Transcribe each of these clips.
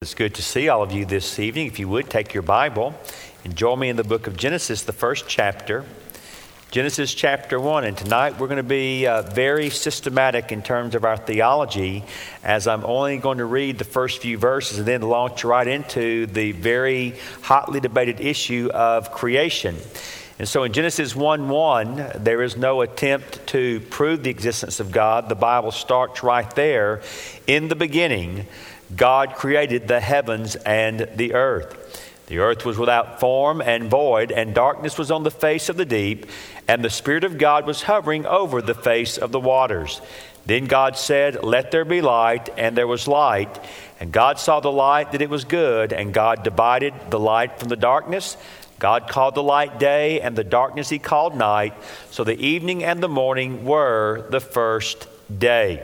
it's good to see all of you this evening. If you would, take your Bible and join me in the book of Genesis, the first chapter. Genesis chapter 1. And tonight we're going to be very systematic in terms of our theology, as I'm only going to read the first few verses and then launch right into the very hotly debated issue of creation. And so in Genesis 1:1, there is no attempt to prove the existence of God. The Bible starts right there. In the beginning, God created the heavens and the earth. The earth was without form and void, and darkness was on the face of the deep, and the Spirit of God was hovering over the face of the waters. Then God said, "Let there be light," and there was light. And God saw the light that it was good, and God divided the light from the darkness. God called the light day, and the darkness he called night. So the evening and the morning were the first day.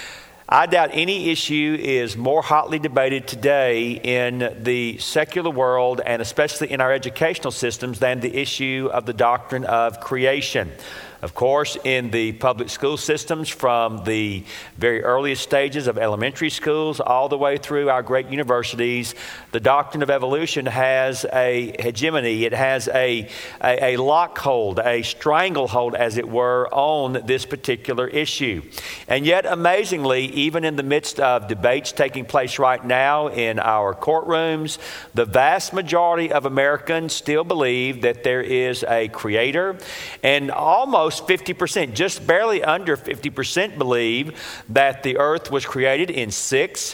I doubt any issue is more hotly debated today in the secular world, and especially in our educational systems, than the issue of the doctrine of creation. Of course, in the public school systems, from the very earliest stages of elementary schools all the way through our great universities, the doctrine of evolution has a hegemony. It has a lockhold, a stranglehold, as it were, on this particular issue. And yet, amazingly, even in the midst of debates taking place right now in our courtrooms, the vast majority of Americans still believe that there is a creator, and almost 50%, just barely under 50%, believe that the earth was created in 6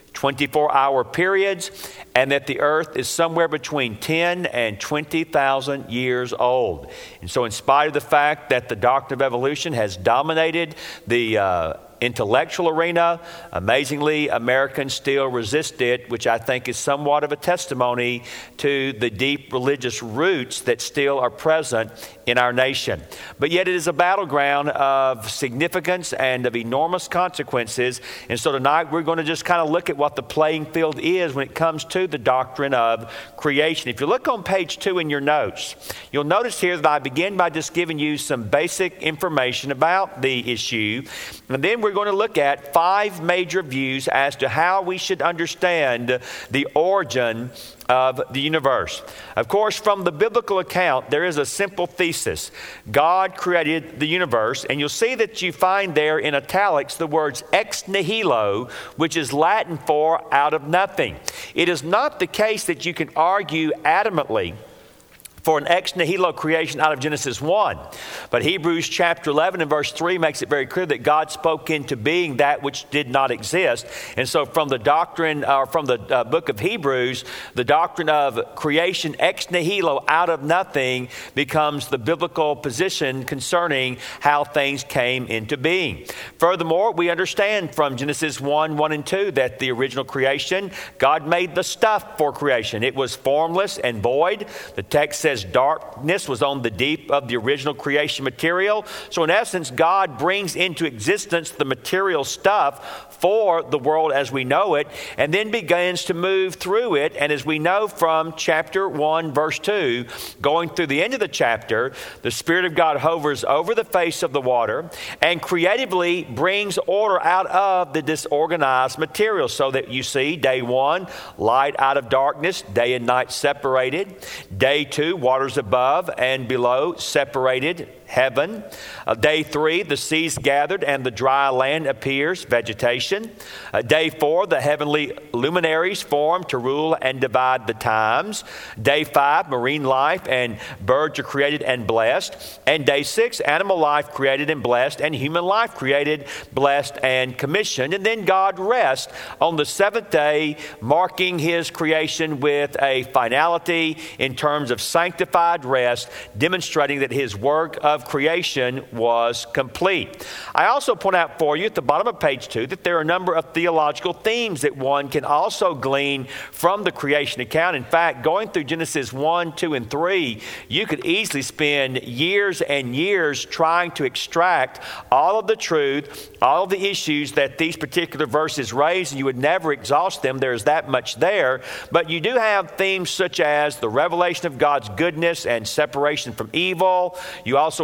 24-hour periods, and that the earth is somewhere between 10 and 20,000 years old. And so in spite of the fact that the doctrine of evolution has dominated the intellectual arena, amazingly, Americans still resist it, which I think is somewhat of a testimony to the deep religious roots that still are present in our nation. But yet it is a battleground of significance and of enormous consequences. And so tonight we're going to just kind of look at what the playing field is when it comes to the doctrine of creation. If you look on page 2 in your notes, you'll notice here that I begin by just giving you some basic information about the issue. And then we're going to look at 5 major views as to how we should understand the origin of the universe. Of course, from the biblical account, there is a simple thesis. God created the universe, and you'll see that you find there in italics the words ex nihilo, which is Latin for out of nothing. It is not the case that you can argue adamantly for an ex nihilo creation out of Genesis 1. But Hebrews chapter 11 and verse 3 makes it very clear that God spoke into being that which did not exist. And so from the doctrine, or from the book of Hebrews, the doctrine of creation ex nihilo, out of nothing, becomes the biblical position concerning how things came into being. Furthermore, we understand from Genesis 1 and 2 that the original creation, God made the stuff for creation. It was formless and void. The text says darkness was on the deep of the original creation material. So in essence, God brings into existence the material stuff for the world as we know it, and then begins to move through it. And as we know from chapter 1, verse 2, going through the end of the chapter, the Spirit of God hovers over the face of the water and creatively brings order out of the disorganized material, so that you see day 1, light out of darkness, day and night separated. Day 2, waters above and below separated, heaven. Day 3, the seas gathered and the dry land appears, vegetation. Day 4, the heavenly luminaries form to rule and divide the times. Day 5, marine life and birds are created and blessed. And day 6, animal life created and blessed, and human life created, blessed, and commissioned. And then God rests on the 7th day, marking his creation with a finality in terms of sanctified rest, demonstrating that his work of creation was complete. I also point out for you at the bottom of page 2 that there are a number of theological themes that one can also glean from the creation account. In fact, going through Genesis 1, 2, and 3, you could easily spend years and years trying to extract all of the truth, all of the issues that these particular verses raise, and you would never exhaust them. There's that much there. But you do have themes such as the revelation of God's goodness and separation from evil. You also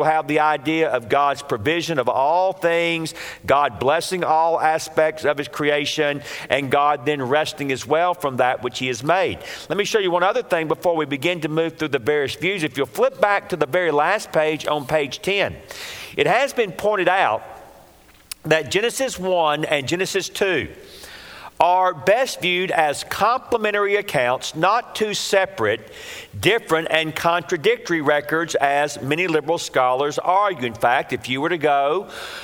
have the idea of God's provision of all things, God blessing all aspects of His creation, and God then resting as well from that which He has made. Let me show you one other thing before we begin to move through the various views. If you'll flip back to the very last page on page 10, it has been pointed out that Genesis 1 and Genesis 2 are best viewed as complementary accounts, not two separate, different, and contradictory records, as many liberal scholars argue. In fact, if you were to go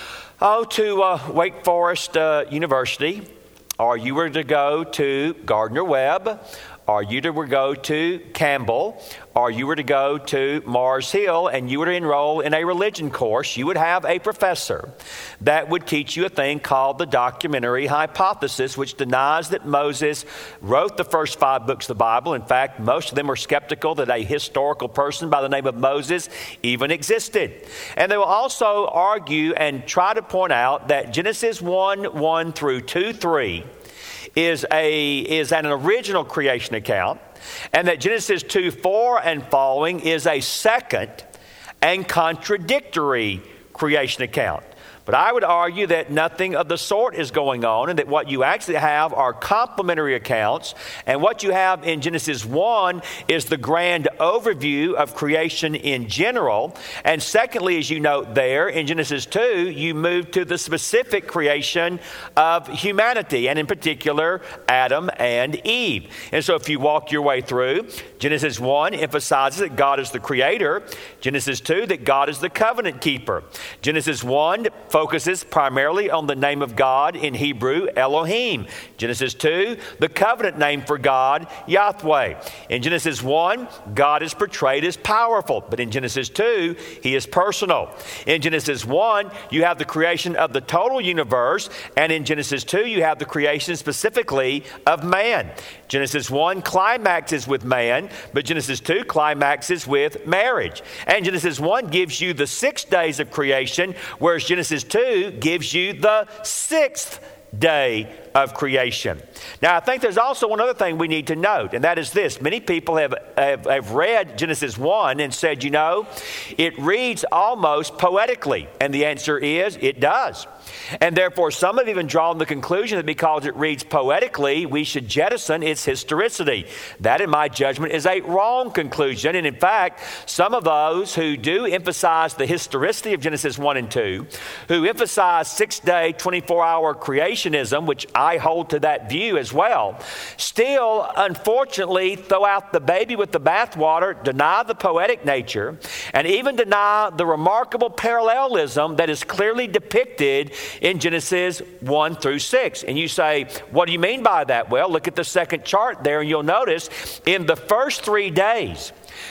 to Wake Forest University, or you were to go to Gardner-Webb, or you were to go to Campbell, or you were to go to Mars Hill, and you were to enroll in a religion course, you would have a professor that would teach you a thing called the documentary hypothesis, which denies that Moses wrote the first 5 books of the Bible. In fact, most of them are skeptical that a historical person by the name of Moses even existed. And they will also argue and try to point out that Genesis 1:1 through 2:3 is an original creation account, and that Genesis 2:4 and following is a second and contradictory creation account. But I would argue that nothing of the sort is going on, and that what you actually have are complementary accounts. And what you have in Genesis 1 is the grand overview of creation in general. And secondly, as you note there, in Genesis 2, you move to the specific creation of humanity, and in particular, Adam and Eve. And so if you walk your way through, Genesis 1 emphasizes that God is the creator. Genesis 2, that God is the covenant keeper. Genesis 1 focuses primarily on the name of God in Hebrew, Elohim. Genesis 2, the covenant name for God, Yahweh. In Genesis 1, God is portrayed as powerful, but in Genesis 2, He is personal. In Genesis 1, you have the creation of the total universe, and in Genesis 2, you have the creation specifically of man. Genesis 1 climaxes with man, but Genesis 2 climaxes with marriage. And Genesis 1 gives you the 6 days of creation, whereas Genesis 2 gives you the 6th day of creation. Now, I think there's also one other thing we need to note, and that is this. Many people have read Genesis 1 and said, it reads almost poetically. And the answer is, it does. And therefore, some have even drawn the conclusion that because it reads poetically, we should jettison its historicity. That, in my judgment, is a wrong conclusion. And in fact, some of those who do emphasize the historicity of Genesis 1 and 2, who emphasize 6-day, 24-hour creationism, which I hold to that view as well, still, unfortunately, throw out the baby with the bathwater, deny the poetic nature, and even deny the remarkable parallelism that is clearly depicted in Genesis 1 through 6. And you say, what do you mean by that? Well, look at the second chart there, and you'll notice in the first 3 days,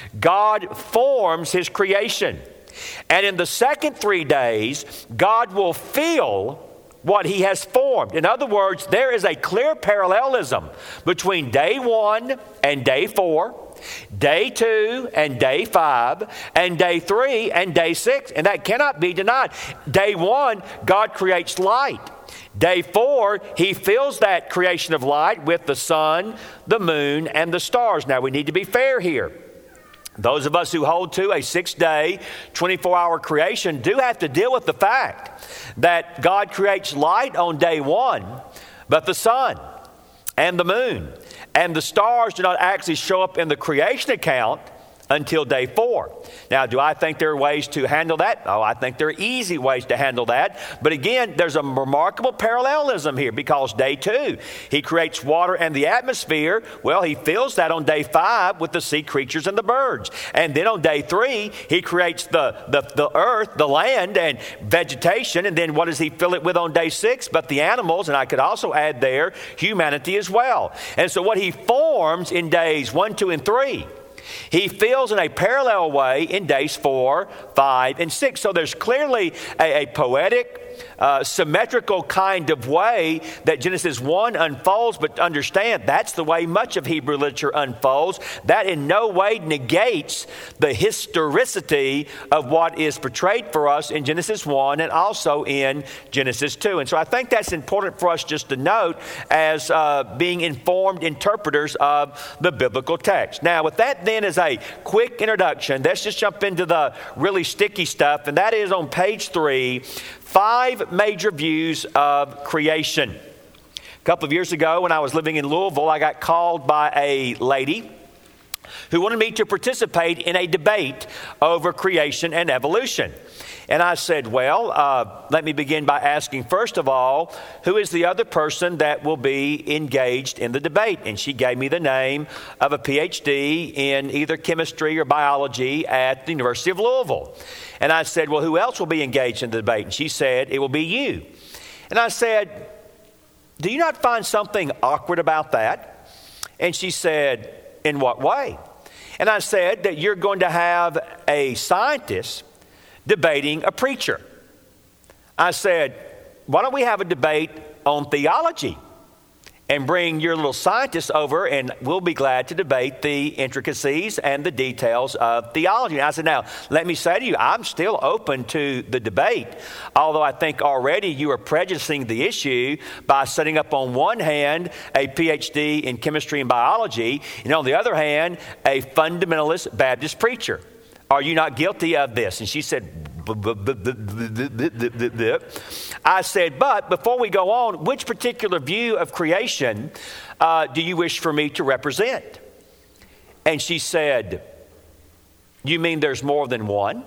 God forms His creation. And in the second 3 days, God will fill what He has formed. In other words, there is a clear parallelism between day 1 and day 4, day 2 and day 5, and day 3 and day 6. And that cannot be denied. Day 1, God creates light. Day 4, He fills that creation of light with the sun, the moon, and the stars. Now, we need to be fair here. Those of us who hold to a 6-day, 24-hour creation do have to deal with the fact that God creates light on day 1, but the sun and the moon and the stars do not actually show up in the creation account until day 4. Now, do I think there are ways to handle that? Oh, I think there are easy ways to handle that. But again, there's a remarkable parallelism here, because day 2, He creates water and the atmosphere. Well, He fills that on day 5 with the sea creatures and the birds. And then on day 3, He creates the earth, the land, and vegetation. And then what does He fill it with on day 6? But the animals, and I could also add there, humanity as well. And so what He forms in days 1, 2, and 3, He fills in a parallel way in days 4, 5, and 6. So there's clearly a poetic symmetrical kind of way that Genesis 1 unfolds, but understand that's the way much of Hebrew literature unfolds. That in no way negates the historicity of what is portrayed for us in Genesis 1 and also in Genesis 2. And so I think that's important for us just to note as being informed interpreters of the biblical text. Now, with that then as a quick introduction, let's just jump into the really sticky stuff, and that is on page 3, 5 major views of creation. A couple of years ago when I was living in Louisville, I got called by a lady who wanted me to participate in a debate over creation and evolution. And I said, well, let me begin by asking, first of all, who is the other person that will be engaged in the debate? And she gave me the name of a PhD in either chemistry or biology at the University of Louisville. And I said, well, who else will be engaged in the debate? And she said, it will be you. And I said, do you not find something awkward about that? And she said, in what way? And I said that you're going to have a scientist debating a preacher. I said, why don't we have a debate on theology and bring your little scientist over and we'll be glad to debate the intricacies and the details of theology. And I said, now, let me say to you, I'm still open to the debate, although I think already you are prejudicing the issue by setting up on one hand a PhD in chemistry and biology, and on the other hand, a fundamentalist Baptist preacher. Are you not guilty of this? And she said, I said, but before we go on, which particular view of creation do you wish for me to represent? And she said, you mean there's more than one?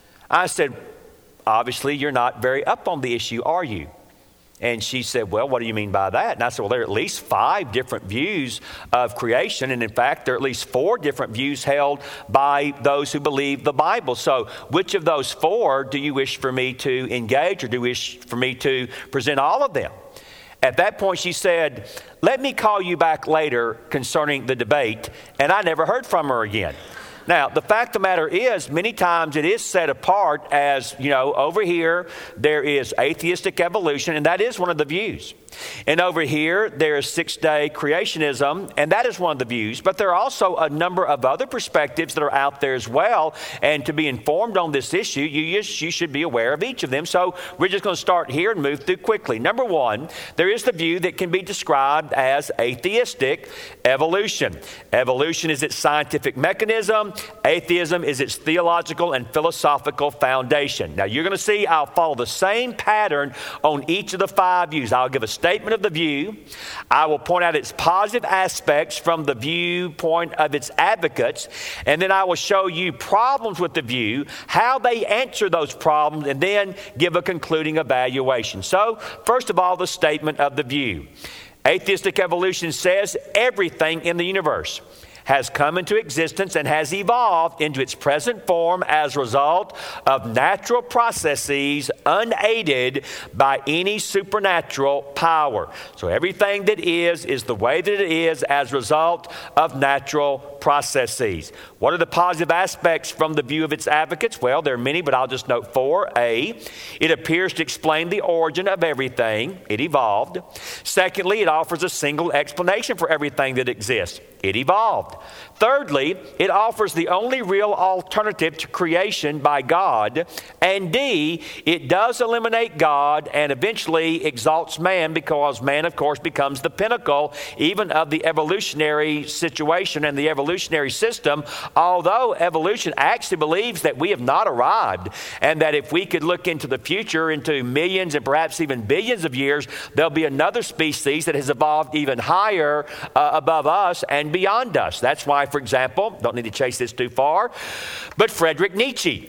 I said, obviously you're not very up on the issue, are you? And she said, well, what do you mean by that? And I said, well, there are at least 5 different views of creation. And in fact, there are at least 4 different views held by those who believe the Bible. So which of those 4 do you wish for me to engage, or do you wish for me to present all of them? At that point, she said, let me call you back later concerning the debate. And I never heard from her again. Now, the fact of the matter is, many times it is set apart as, over here there is atheistic evolution, and that is one of the views. And over here there is 6-day creationism, and that is one of the views. But there are also a number of other perspectives that are out there as well. And to be informed on this issue, you should be aware of each of them. So we're just going to start here and move through quickly. Number 1, there is the view that can be described as atheistic evolution. Evolution is its scientific mechanism. Atheism is its theological and philosophical foundation. Now, you're going to see I'll follow the same pattern on each of the 5 views. I'll give a statement of the view. I will point out its positive aspects from the viewpoint of its advocates, and then I will show you problems with the view, how they answer those problems, and then give a concluding evaluation. So, first of all, the statement of the view. Atheistic evolution says everything in the universe has come into existence and has evolved into its present form as a result of natural processes unaided by any supernatural power. So everything that is the way that it is as a result of natural processes. What are the positive aspects from the view of its advocates? Well, there are many, but I'll just note 4. A, it appears to explain the origin of everything. It evolved. Secondly, it offers a single explanation for everything that exists. It evolved. Thirdly, it offers the only real alternative to creation by God. And D, it does eliminate God and eventually exalts man, because man, of course, becomes the pinnacle even of the evolutionary situation and the evolutionary system, although evolution actually believes that we have not arrived, and that if we could look into the future, into millions and perhaps even billions of years, there'll be another species that has evolved even higher above us and beyond us. That's why, for example, don't need to chase this too far, but Friedrich Nietzsche,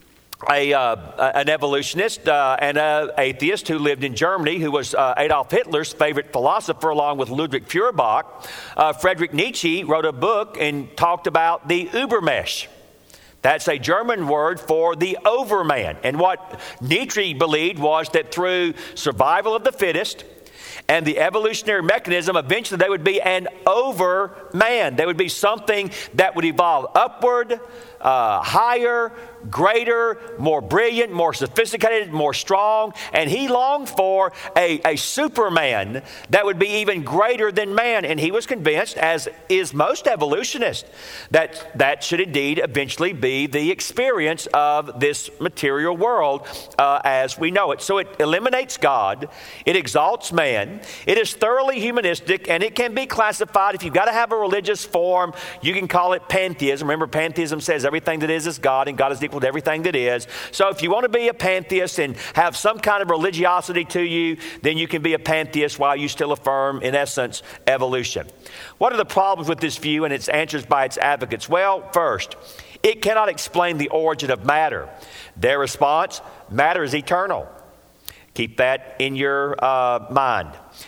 an evolutionist and an atheist who lived in Germany, who was Adolf Hitler's favorite philosopher along with Ludwig Feuerbach, Friedrich Nietzsche wrote a book and talked about the Übermensch. That's a German word for the overman. And what Nietzsche believed was that through survival of the fittest and the evolutionary mechanism, eventually they would be an overman. They would be something that would evolve upward, higher, greater, more brilliant, more sophisticated, more strong, and he longed for a Superman that would be even greater than man. And he was convinced, as is most evolutionists, that that should indeed eventually be the experience of this material world as we know it. So it eliminates God, it exalts man, it is thoroughly humanistic, and it can be classified, if you've got to have a religious form, you can call it pantheism. Remember, pantheism says everything that is God, and God is equal to everything that is. So if you want to be a pantheist and have some kind of religiosity to you, then you can be a pantheist while you still affirm, in essence, evolution. What are the problems with this view and its answers by its advocates? Well, first, it cannot explain the origin of matter. Their response, matter is eternal. Keep that in your mind.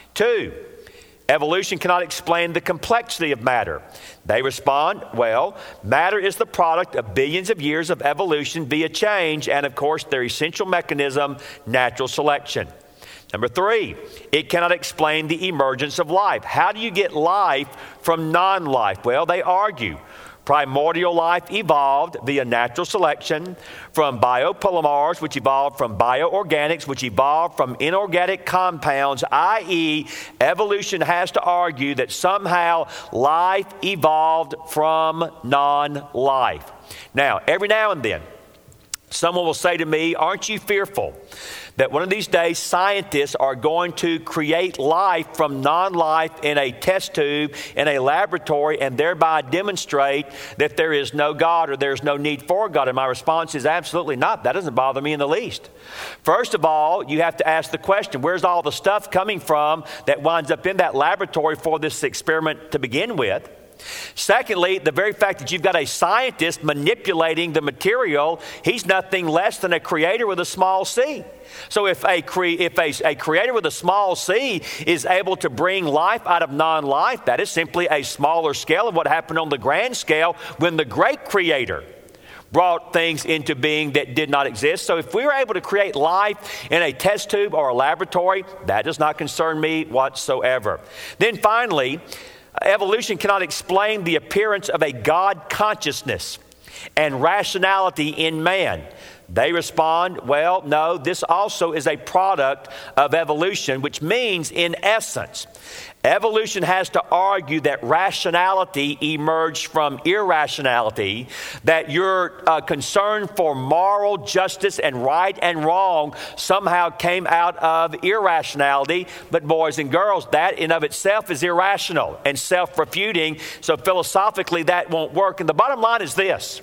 2, evolution cannot explain the complexity of matter. They respond, well, matter is the product of billions of years of evolution via change and, of course, their essential mechanism, natural selection. Number 3, it cannot explain the emergence of life. How do you get life from non-life? Well, they argue. Primordial life evolved via natural selection from biopolymers, which evolved from bioorganics, which evolved from inorganic compounds, i.e., evolution has to argue that somehow life evolved from non-life. Now, every now and then, someone will say to me, aren't you fearful that one of these days scientists are going to create life from non-life in a test tube in a laboratory and thereby demonstrate that there is no God or there's no need for God? And my response is absolutely not. That doesn't bother me in the least. First of all, you have to ask the question, where's all the stuff coming from that winds up in that laboratory for this experiment to begin with? Secondly, the very fact that you've got a scientist manipulating the material, he's nothing less than a creator with a small c. So if a creator with a small c is able to bring life out of non-life, that is simply a smaller scale of what happened on the grand scale when the great creator brought things into being that did not exist. So if we were able to create life in a test tube or a laboratory, that does not concern me whatsoever. Then finally, evolution cannot explain the appearance of a God consciousness and rationality in man. They respond, well, no, this also is a product of evolution, which means, in essence, evolution has to argue that rationality emerged from irrationality, that your concern for moral justice and right and wrong somehow came out of irrationality. But boys and girls, that in of itself is irrational and self-refuting. So philosophically, that won't work. And the bottom line is this.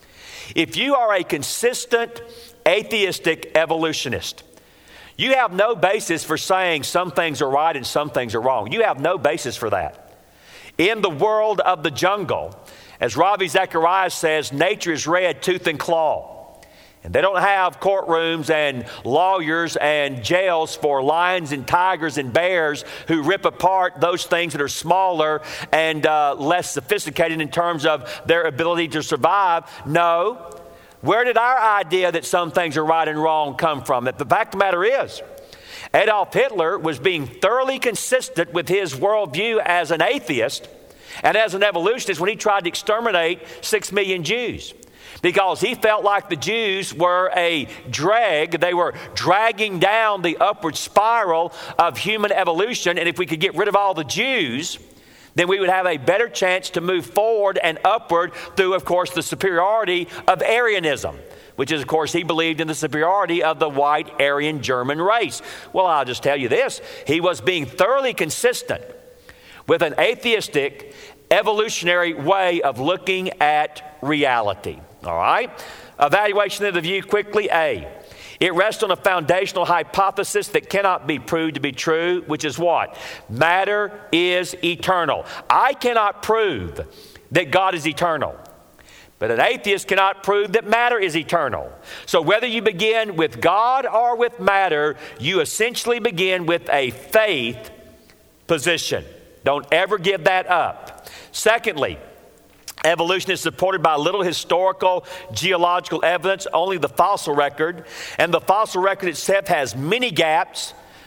If you are a consistent atheistic evolutionist, you have no basis for saying some things are right and some things are wrong. You have no basis for that. In the world of the jungle, as Ravi Zacharias says, nature is red tooth and claw. And they don't have courtrooms and lawyers and jails for lions and tigers and bears who rip apart those things that are smaller and less sophisticated in terms of their ability to survive. No. Where did our idea that some things are right and wrong come from? The fact of the matter is, Adolf Hitler was being thoroughly consistent with his worldview as an atheist and as an evolutionist when he tried to exterminate 6 million Jews. Because he felt like the Jews were a drag. They were dragging down the upward spiral of human evolution. And if we could get rid of all the Jews, then we would have a better chance to move forward and upward through, of course, the superiority of Aryanism, which is, of course, he believed in the superiority of the white Aryan German race. Well, I'll just tell you this. He was being thoroughly consistent with an atheistic, evolutionary way of looking at reality. All right? Evaluation of the view quickly. A, it rests on a foundational hypothesis that cannot be proved to be true, which is what? Matter is eternal. I cannot prove that God is eternal, but an atheist cannot prove that matter is eternal. So whether you begin with God or with matter, you essentially begin with a faith position. Don't ever give that up. Secondly, evolution is supported by little historical, geological evidence, only the fossil record. And the fossil record itself has many gaps,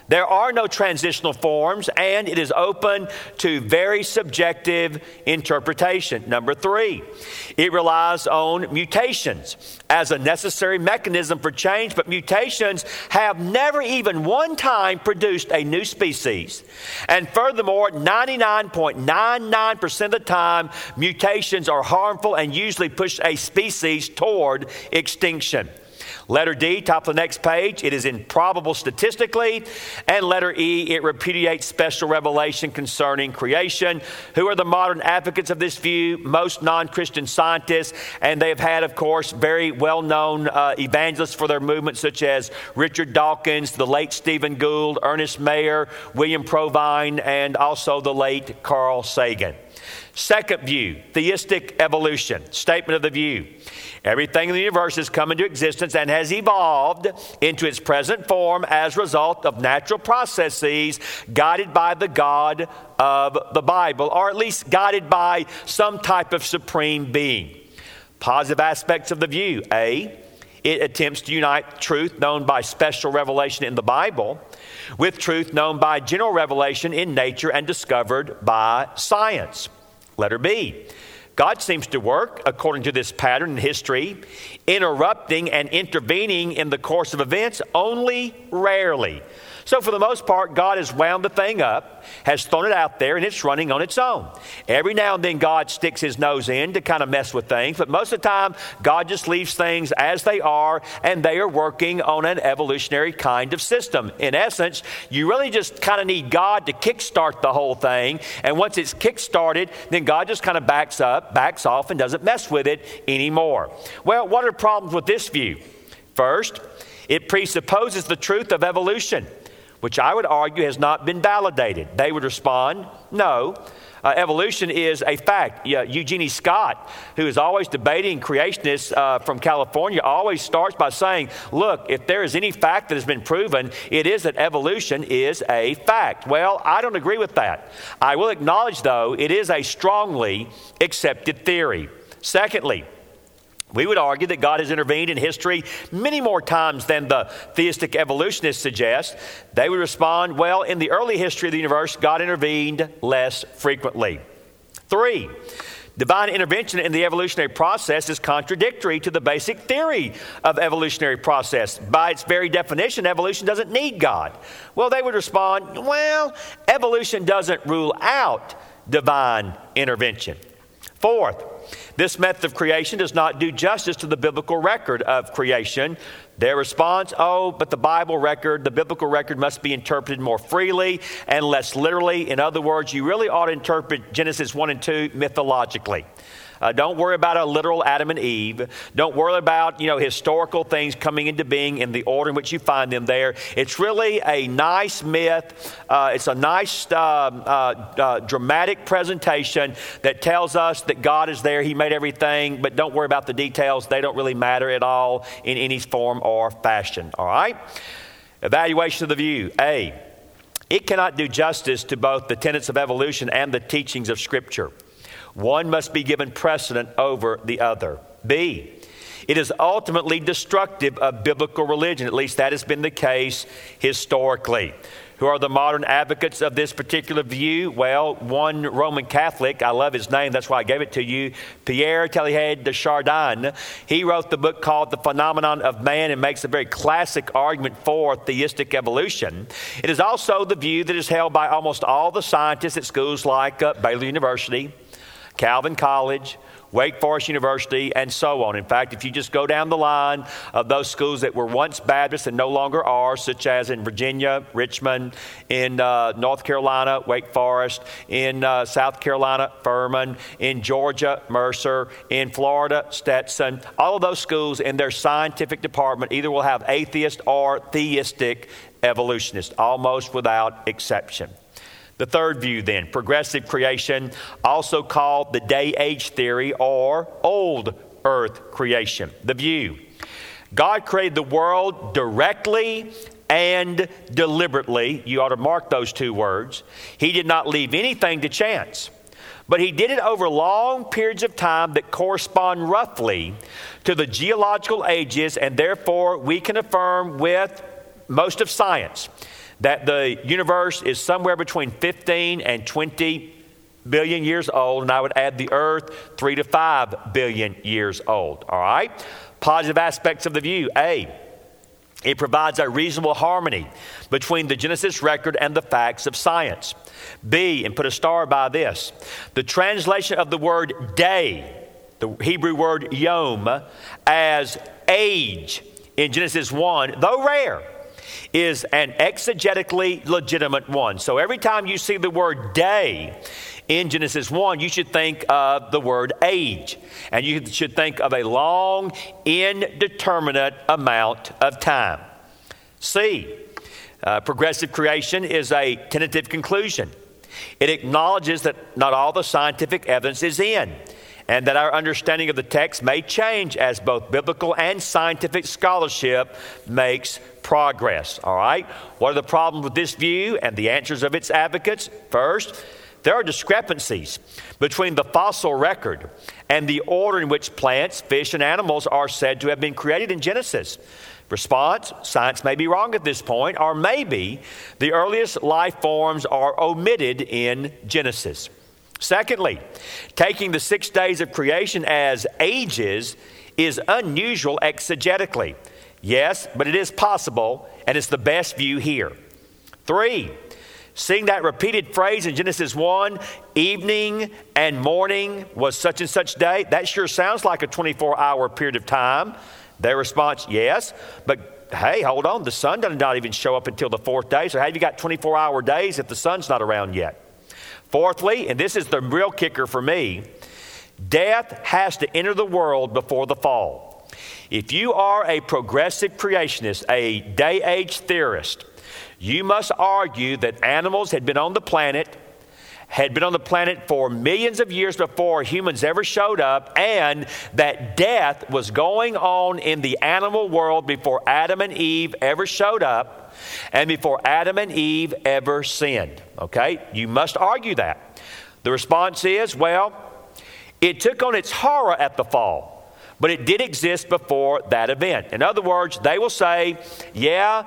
There are no transitional forms, and it is open to very subjective interpretation. Number 3, it relies on mutations as a necessary mechanism for change, but mutations have never even one time produced a new species. And furthermore, 99.99% of the time, mutations are harmful and usually push a species toward extinction. Letter D, top of the next page, it is improbable statistically. And letter E, it repudiates special revelation concerning creation. Who are the modern advocates of this view? Most non-Christian scientists, and they have had, of course, very well-known evangelists for their movement, such as Richard Dawkins, the late Stephen Gould, Ernest Mayer, William Provine, and also the late Carl Sagan. Second view, theistic evolution. Statement of the view. Everything in the universe has come into existence and has evolved into its present form as a result of natural processes guided by the God of the Bible, or at least guided by some type of supreme being. Positive aspects of the view. A, it attempts to unite truth known by special revelation in the Bible with truth known by general revelation in nature and discovered by science. Letter B, God seems to work according to this pattern in history, interrupting and intervening in the course of events only rarely. So for the most part, God has wound the thing up, has thrown it out there, and it's running on its own. Every now and then God sticks his nose in to kind of mess with things, but most of the time God just leaves things as they are, and they are working on an evolutionary kind of system. In essence, you really just kind of need God to kickstart the whole thing, and once it's kickstarted, then God just kind of backs off, and doesn't mess with it anymore. Well, what are the problems with this view? First, it presupposes the truth of evolution, which I would argue has not been validated. They would respond, no. Evolution is a fact. Eugenie Scott, who is always debating creationists from California, always starts by saying, look, if there is any fact that has been proven, it is that evolution is a fact. Well, I don't agree with that. I will acknowledge, though, it is a strongly accepted theory. Secondly, we would argue that God has intervened in history many more times than the theistic evolutionists suggest. They would respond, well, in the early history of the universe, God intervened less frequently. 3, divine intervention in the evolutionary process is contradictory to the basic theory of evolutionary process. By its very definition, evolution doesn't need God. Well, they would respond, well, evolution doesn't rule out divine intervention. 4th, this method of creation does not do justice to the biblical record of creation. Their response, but the biblical record must be interpreted more freely and less literally. In other words, you really ought to interpret Genesis 1 and 2 mythologically. Don't worry about a literal Adam and Eve. Don't worry about, historical things coming into being in the order in which you find them there. It's really a nice myth. It's a nice dramatic presentation that tells us that God is there. He made everything, but don't worry about the details. They don't really matter at all in any form or fashion. All right? Evaluation of the view. A, it cannot do justice to both the tenets of evolution and the teachings of Scripture. One must be given precedent over the other. B, it is ultimately destructive of biblical religion. At least that has been the case historically. Who are the modern advocates of this particular view? Well, one Roman Catholic, I love his name, that's why I gave it to you, Pierre Teilhard de Chardin. He wrote the book called The Phenomenon of Man and makes a very classic argument for theistic evolution. It is also the view that is held by almost all the scientists at schools like Baylor University, Calvin College, Wake Forest University, and so on. In fact, if you just go down the line of those schools that were once Baptist and no longer are, such as in Virginia, Richmond, in North Carolina, Wake Forest, in South Carolina, Furman, in Georgia, Mercer, in Florida, Stetson, all of those schools in their scientific department either will have atheist or theistic evolutionists, almost without exception. The third view then, progressive creation, also called the day-age theory or old earth creation. The view, God created the world directly and deliberately. You ought to mark those two words. He did not leave anything to chance, but he did it over long periods of time that correspond roughly to the geological ages, and therefore we can affirm with most of science that the universe is somewhere between 15 and 20 billion years old, and I would add the earth 3 to 5 billion years old. All right? Positive aspects of the view. A, it provides a reasonable harmony between the Genesis record and the facts of science. B, and put a star by this, the translation of the word day, the Hebrew word yom, as age in Genesis 1, though rare, is an exegetically legitimate one. So every time you see the word day in Genesis 1, you should think of the word age. And you should think of a long, indeterminate amount of time. C, progressive creation is a tentative conclusion. It acknowledges that not all the scientific evidence is in, and that our understanding of the text may change as both biblical and scientific scholarship makes progress. All right? What are the problems with this view and the answers of its advocates? First, there are discrepancies between the fossil record and the order in which plants, fish, and animals are said to have been created in Genesis. Response, science may be wrong at this point, or maybe the earliest life forms are omitted in Genesis. Secondly, taking the 6 days of creation as ages is unusual exegetically. Yes, but it is possible, and it's the best view here. 3, seeing that repeated phrase in Genesis 1, evening and morning was such and such day, that sure sounds like a 24-hour period of time. Their response, yes, but hey, hold on, the sun does not even show up until the 4th day, so how have you got 24-hour days if the sun's not around yet? Fourthly, and this is the real kicker for me, death has to enter the world before the fall. If you are a progressive creationist, a day-age theorist, you must argue that animals had been on the planet for millions of years before humans ever showed up, and that death was going on in the animal world before Adam and Eve ever showed up, and before Adam and Eve ever sinned. Okay? You must argue that. The response is, well, it took on its horror at the fall, but it did exist before that event. In other words, they will say, yeah,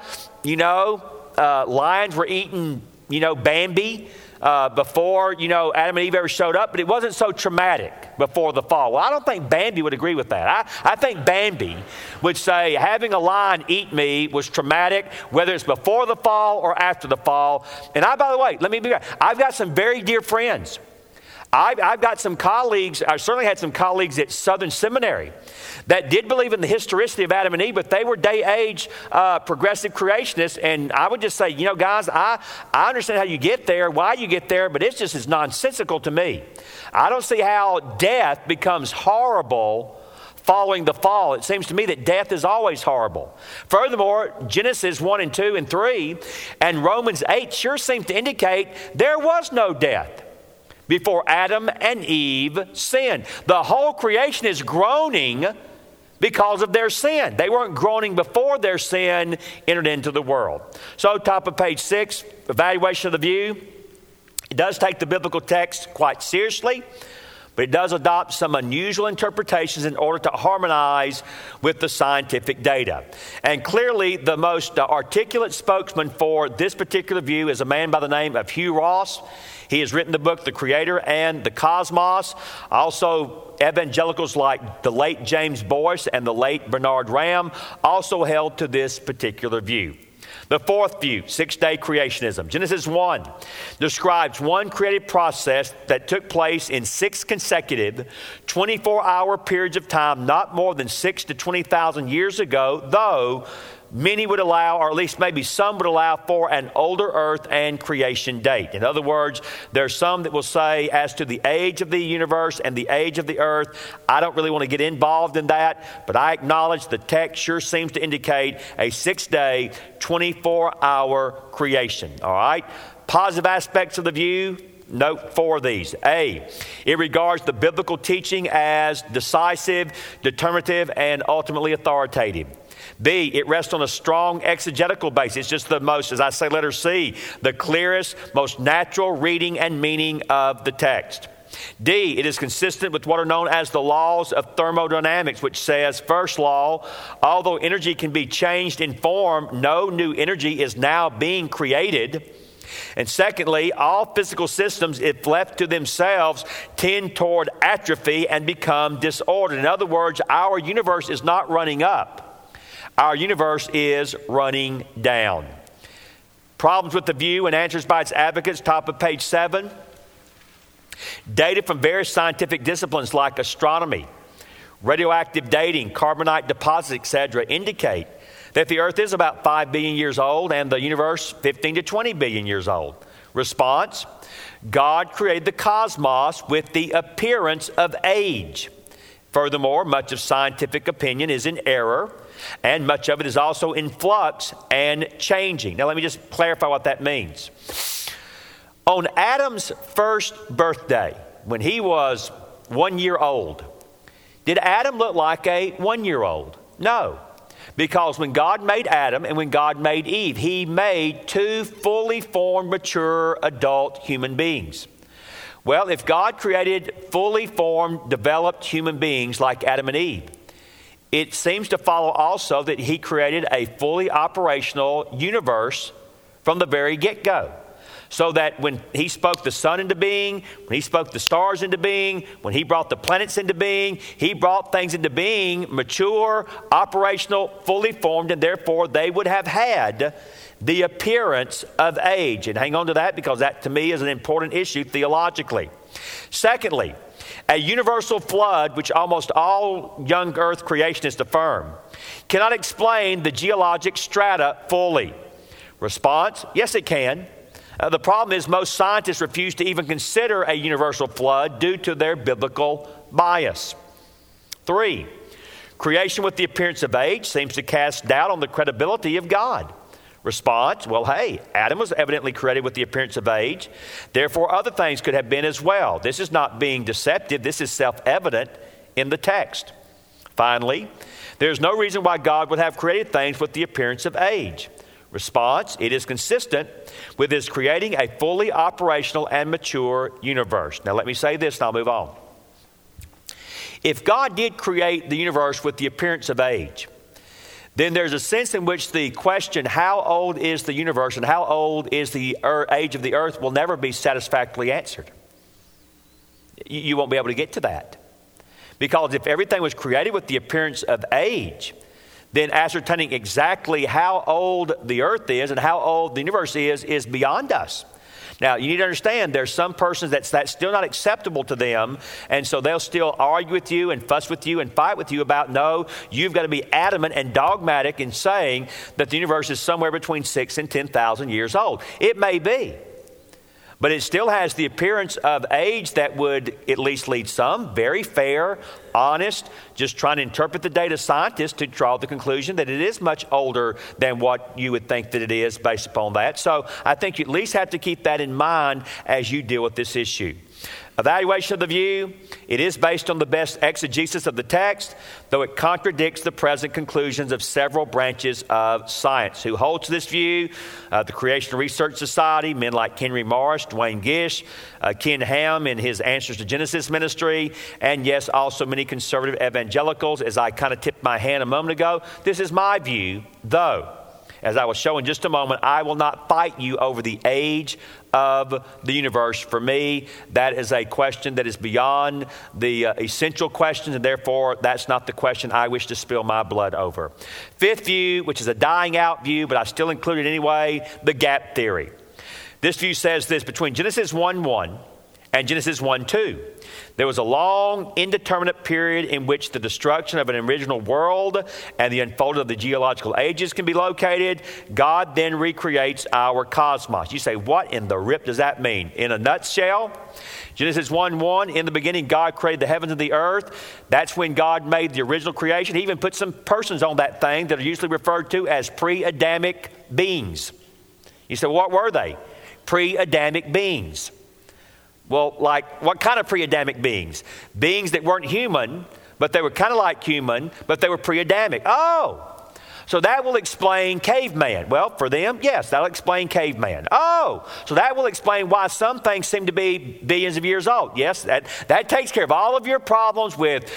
lions were eating, Bambi before, Adam and Eve ever showed up, but it wasn't so traumatic before the fall. Well, I don't think Bambi would agree with that. I think Bambi would say having a lion eat me was traumatic, whether it's before the fall or after the fall. And by the way, let me be clear, I've got some very dear friends. I've got some colleagues, I certainly had some colleagues at Southern Seminary that did believe in the historicity of Adam and Eve, but they were day-age progressive creationists. And I would just say, guys, I understand how you get there, why you get there, but it's just as nonsensical to me. I don't see how death becomes horrible following the fall. It seems to me that death is always horrible. Furthermore, Genesis 1 and 2 and 3 and Romans 8 sure seem to indicate there was no death before Adam and Eve sinned. The whole creation is groaning because of their sin. They weren't groaning before their sin entered into the world. So, top of page 6, evaluation of the view. It does take the biblical text quite seriously, but it does adopt some unusual interpretations in order to harmonize with the scientific data. And clearly, the most articulate spokesman for this particular view is a man by the name of Hugh Ross. He has written the book, The Creator and the Cosmos. Also, evangelicals like the late James Boyce and the late Bernard Ram also held to this particular view. The fourth view, 6-day creationism. Genesis 1 describes one creative process that took place in 6 consecutive 24-hour periods of time, not more than 6 to 20,000 years ago, though many would allow, or at least maybe some would allow, for an older earth and creation date. In other words, there's some that will say as to the age of the universe and the age of the earth, I don't really want to get involved in that, but I acknowledge the text sure seems to indicate a 6-day, 24-hour creation. All right? Positive aspects of the view. Note 4 of these. A, it regards the biblical teaching as decisive, determinative, and ultimately authoritative. B, it rests on a strong exegetical basis. It's just the most, as I say, letter C, the clearest, most natural reading and meaning of the text. D, it is consistent with what are known as the laws of thermodynamics, which says, first law, although energy can be changed in form, no new energy is now being created. And secondly, all physical systems, if left to themselves, tend toward atrophy and become disordered. In other words, our universe is not running up. Our universe is running down. Problems with the view and answers by its advocates, top of page 7. Data from various scientific disciplines like astronomy, radioactive dating, carbonite deposits, etc., indicate that the Earth is about 5 billion years old and the universe 15 to 20 billion years old. Response: God created the cosmos with the appearance of age. Furthermore, much of scientific opinion is in error, and much of it is also in flux and changing. Now, let me just clarify what that means. On Adam's first birthday, when he was 1 year old, did Adam look like a 1-year-old? No. Because when God made Adam and when God made Eve, he made two fully formed, mature, adult human beings. Well, if God created fully formed, developed human beings like Adam and Eve, it seems to follow also that he created a fully operational universe from the very get-go. So that when he spoke the sun into being, when he spoke the stars into being, when he brought the planets into being, he brought things into being mature, operational, fully formed, and therefore they would have had the appearance of age. And hang on to that, because that to me is an important issue theologically. Secondly, a universal flood, which almost all young earth creationists affirm, cannot explain the geologic strata fully. Response: yes, it can. The problem is most scientists refuse to even consider a universal flood due to their biblical bias. 3, creation with the appearance of age seems to cast doubt on the credibility of God. Response: well, hey, Adam was evidently created with the appearance of age. Therefore, other things could have been as well. This is not being deceptive. This is self-evident in the text. Finally, there's no reason why God would have created things with the appearance of age. Response: it is consistent with his creating a fully operational and mature universe. Now let me say this and I'll move on. If God did create the universe with the appearance of age, then there's a sense in which the question, how old is the universe and how old is the age of the earth, will never be satisfactorily answered. You won't be able to get to that. Because if everything was created with the appearance of age, then ascertaining exactly how old the earth is and how old the universe is beyond us. Now, you need to understand there's some persons that's still not acceptable to them, and so they'll still argue with you and fuss with you and fight with you about, no, you've got to be adamant and dogmatic in saying that the universe is somewhere between 6,000 and 10,000 years old. It may be. But it still has the appearance of age that would at least lead some, very fair, honest, just trying to interpret the data scientists to draw the conclusion that it is much older than what you would think that it is based upon that. So I think you at least have to keep that in mind as you deal with this issue. Evaluation of the view: it is based on the best exegesis of the text, though it contradicts the present conclusions of several branches of science. Who holds to this view? The Creation Research Society, men like Henry Morris, Duane Gish, Ken Ham in his Answers to Genesis ministry, and yes, also many conservative evangelicals. As I kind of tipped my hand a moment ago, this is my view, though. As I will show in just a moment, I will not fight you over the age of the universe. For me, that is a question that is beyond the essential questions, and therefore that's not the question I wish to spill my blood over. Fifth view, which is a dying out view, but I still include it anyway, the gap theory. This view says this: between Genesis 1:1 and Genesis 1:2, there was a long, indeterminate period in which the destruction of an original world and the unfolding of the geological ages can be located. God then recreates our cosmos. You say, what in the rip does that mean? In a nutshell, Genesis 1:1, in the beginning God created the heavens and the earth. That's when God made the original creation. He even put some persons on that thing that are usually referred to as pre-Adamic beings. You say, what were they? Pre-Adamic beings. Well, like what kind of pre-Adamic beings? Beings that weren't human, but they were kind of like human, but they were pre-Adamic. Oh, So that will explain caveman. Well, for them, yes, that'll explain caveman. Oh, so that will explain why some things seem to be billions of years old. Yes, that takes care of all of your problems with,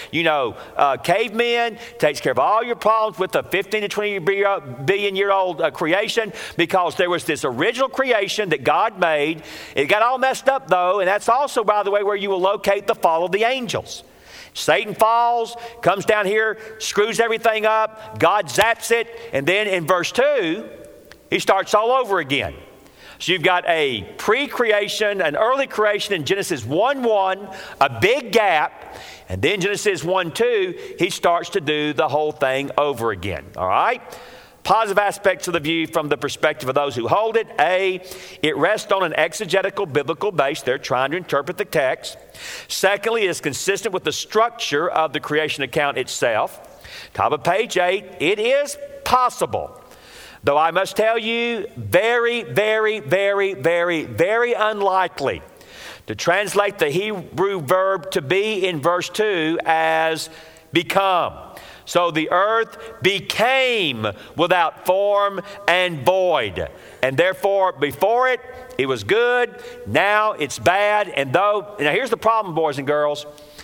cavemen, takes care of all your problems with the 15 to 20 billion year old creation, because there was this original creation that God made. It got all messed up, though, and that's also, by the way, where you will locate the fall of the angels. Satan falls, comes down here, screws everything up, God zaps it, and then in verse 2, he starts all over again. So you've got a pre-creation, an early creation in Genesis 1:1, a big gap, and then Genesis 1:2, he starts to do the whole thing over again. All right? Positive aspects of the view from the perspective of those who hold it. A, it rests on an exegetical biblical base. They're trying to interpret the text. Secondly, it is consistent with the structure of the creation account itself. Top of page 8, it is possible, though I must tell you, very, very, very, very, very unlikely to translate the Hebrew verb to be in verse 2 as become. So the earth became without form and void. And therefore, before it was good. Now it's bad. And now here's the problem, boys and girls.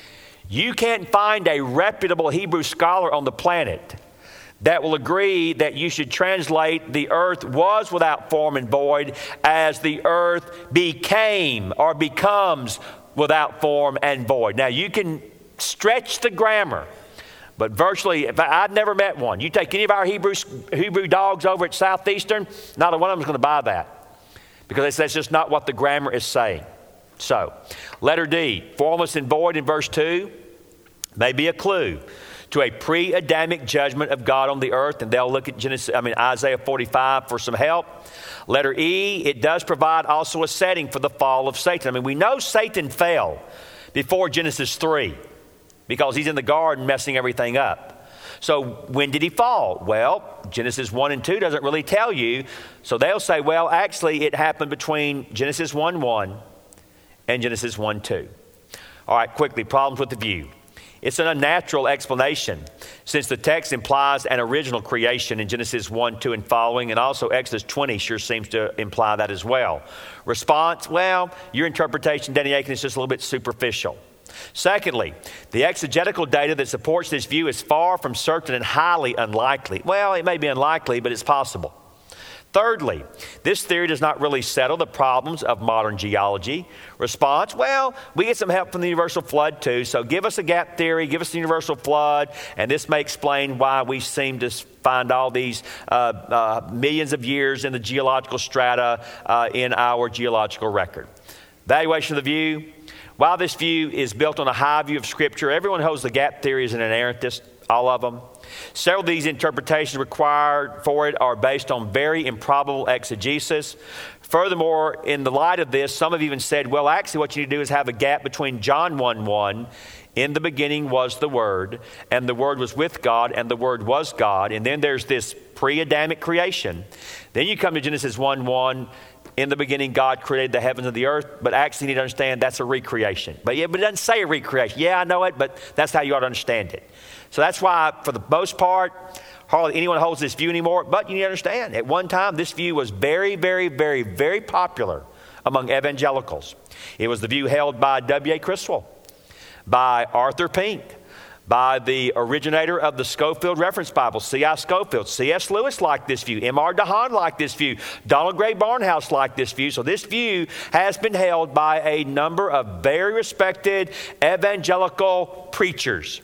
You can't find a reputable Hebrew scholar on the planet that will agree that you should translate the earth was without form and void as the earth became or becomes without form and void. Now, you can stretch the grammar, but virtually, I've never met one. You take any of our Hebrew dogs over at Southeastern, not a one of them is going to buy that, because that's just not what the grammar is saying. So, letter D, formless and void in verse 2 may be a clue to a pre-Adamic judgment of God on the earth, and they'll look at Isaiah 45 for some help. Letter E, it does provide also a setting for the fall of Satan. We know Satan fell before Genesis 3 because he's in the garden messing everything up. So when did he fall? Well, Genesis 1 and 2 doesn't really tell you. So they'll say, well, actually it happened between Genesis 1:1 and Genesis 1:2. All right, quickly, problems with the view. It's an unnatural explanation since the text implies an original creation in Genesis 1, 2, and following, and also Exodus 20 sure seems to imply that as well. Response, well, your interpretation, Danny Aiken, is just a little bit superficial. Secondly, the exegetical data that supports this view is far from certain and highly unlikely. Well, it may be unlikely, but it's possible. Thirdly, this theory does not really settle the problems of modern geology. Response, well, we get some help from the universal flood too, so give us a gap theory, give us the universal flood, and this may explain why we seem to find all these millions of years in the geological strata in our geological record. Evaluation of the view. While this view is built on a high view of Scripture, everyone holds the gap theory as an inerrantist, all of them. Several of these interpretations required for it are based on very improbable exegesis. Furthermore, in the light of this, some have even said, well, actually what you need to do is have a gap between John 1:1, in the beginning was the Word, and the Word was with God, and the Word was God, and then there's this pre-Adamic creation. Then you come to Genesis 1:1, in the beginning, God created the heavens and the earth, but actually you need to understand that's a recreation. But it doesn't say a recreation. Yeah, I know it, but that's how you ought to understand it. So that's why, for the most part, hardly anyone holds this view anymore. But you need to understand, at one time, this view was very, very, very, very popular among evangelicals. It was the view held by W.A. Criswell, by Arthur Pink, by the originator of the Scofield Reference Bible, C.I. Scofield. C.S. Lewis liked this view. M.R. DeHaan liked this view. Donald Gray Barnhouse liked this view. So this view has been held by a number of very respected evangelical preachers.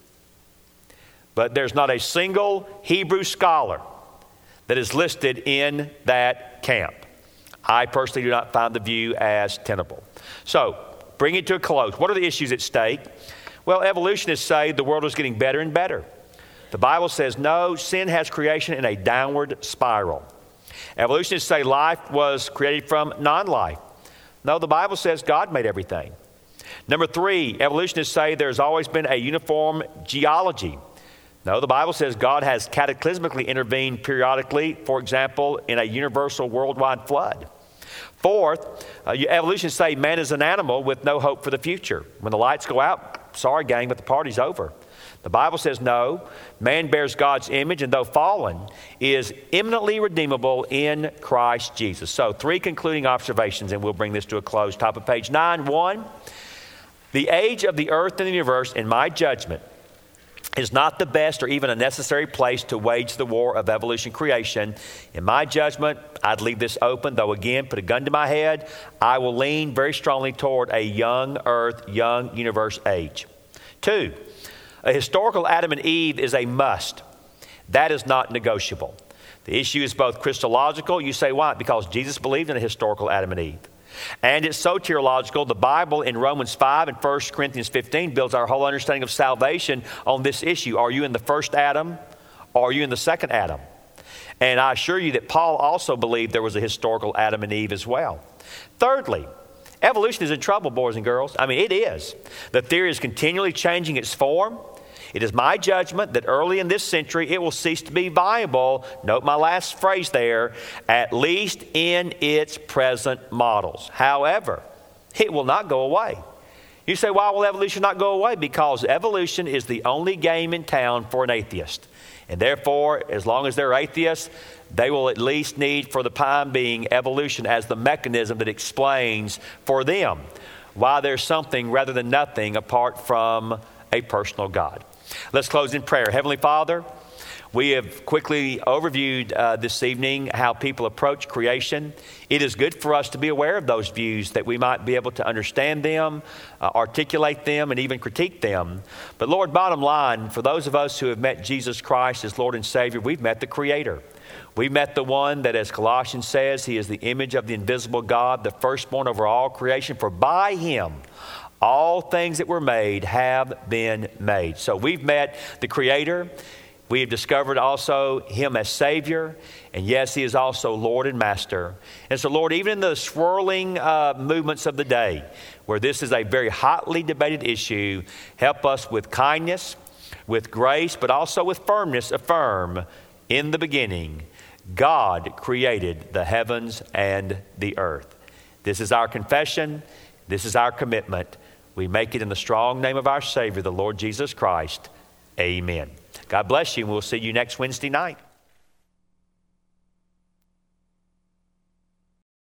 But there's not a single Hebrew scholar that is listed in that camp. I personally do not find the view as tenable. So, bring it to a close. What are the issues at stake? Well, evolutionists say the world is getting better and better. The Bible says no, sin has creation in a downward spiral. Evolutionists say life was created from non-life. No, the Bible says God made everything. Number 3, evolutionists say there's always been a uniform geology. No, the Bible says God has cataclysmically intervened periodically, for example, in a universal worldwide flood. Fourth, evolutionists say man is an animal with no hope for the future. When the lights go out, sorry, gang, but the party's over. The Bible says no. Man bears God's image, and though fallen, is eminently redeemable in Christ Jesus. So 3 concluding observations, and we'll bring this to a close. Top of page 9. 1, the age of the earth and the universe, in my judgment, is not the best or even a necessary place to wage the war of evolution creation. In my judgment, I'd leave this open, though again, put a gun to my head, I will lean very strongly toward a young earth, young universe age. 2, a historical Adam and Eve is a must. That is not negotiable. The issue is both Christological. You say why? Because Jesus believed in a historical Adam and Eve. And it's soteriological. The Bible in Romans 5 and 1 Corinthians 15 builds our whole understanding of salvation on this issue. Are you in the first Adam or are you in the second Adam? And I assure you that Paul also believed there was a historical Adam and Eve as well. Thirdly, evolution is in trouble, boys and girls. I mean, it is. The theory is continually changing its form. It is my judgment that early in this century it will cease to be viable, note my last phrase there, at least in its present models. However, it will not go away. You say, why will evolution not go away? Because evolution is the only game in town for an atheist. And therefore, as long as they're atheists, they will at least need for the time being evolution as the mechanism that explains for them why there's something rather than nothing apart from a personal God. Let's close in prayer. Heavenly Father, we have quickly overviewed this evening how people approach creation. It is good for us to be aware of those views that we might be able to understand them, articulate them, and even critique them. But Lord, bottom line, for those of us who have met Jesus Christ as Lord and Savior, we've met the Creator. We've met the one that, as Colossians says, He is the image of the invisible God, the firstborn over all creation. For by Him, all things that were made have been made. So we've met the Creator. We have discovered also Him as Savior. And yes, He is also Lord and Master. And so, Lord, even in the swirling movements of the day, where this is a very hotly debated issue, help us with kindness, with grace, but also with firmness, affirm, in the beginning, God created the heavens and the earth. This is our confession. This is our commitment. We make it in the strong name of our Savior, the Lord Jesus Christ. Amen. God bless you, and we'll see you next Wednesday night.